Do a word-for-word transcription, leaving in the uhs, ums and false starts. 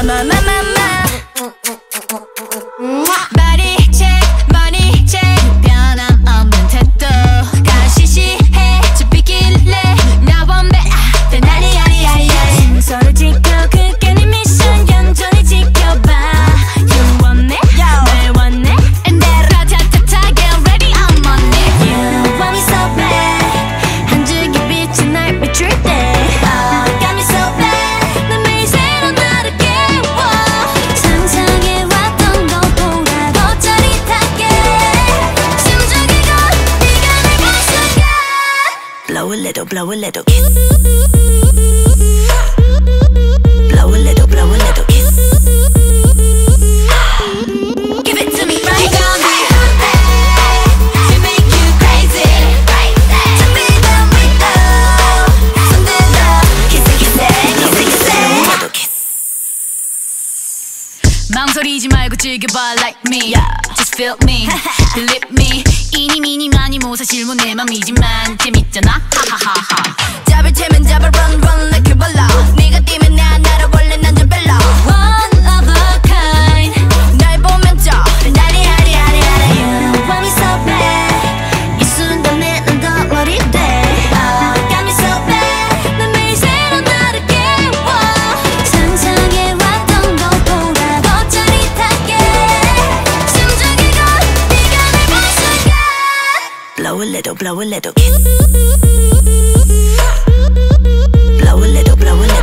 Body check, money check 변함없는 태도 가시시해 잡히길래 나 원배 아 나리 야리 야리 야리 서로 지켜 그게 네 미션 얌전히 지켜봐 You want it, 날 원해 And that 라타타타 get ready I'm on it You want me so bad 한 줄기 빛이 날 비출 때 Oh got me so bad 난 매일 새로운 나를 깨워 상상해왔던 것보다 더 짜릿하게 숨죽이고 네가 날 가져가 Blow a little, blow a little kiss. Blow a little, blow a little kiss. Give it to me right now. Gonna be to make you crazy. To be the window. 손들어 kiss it, kiss it, kiss it, kiss Blow a it. little kiss. 망설이지 말고 즐겨봐 like me. Just feel me, believe me. 이니 미니 많이 뭐 사실 뭐 내 맘이지만 재밌잖아. 하하하하. 잡을 테면 잡아 run run like a balloon. 네가 뛰면 나 날아 원래 난 좀 별로. One of a kind. 날 보면 저 나리 하리 하리 하리. You want me so bad. 이 순간에 난 덩어리 돼. Oh, got me so bad. 난 매일 새로운 나를 깨워. 상상해왔던 것보다 더 짜릿하게 숨죽이고 네가 날 가져가. Blow a little, blow a little kiss. Blow a little, blow a little.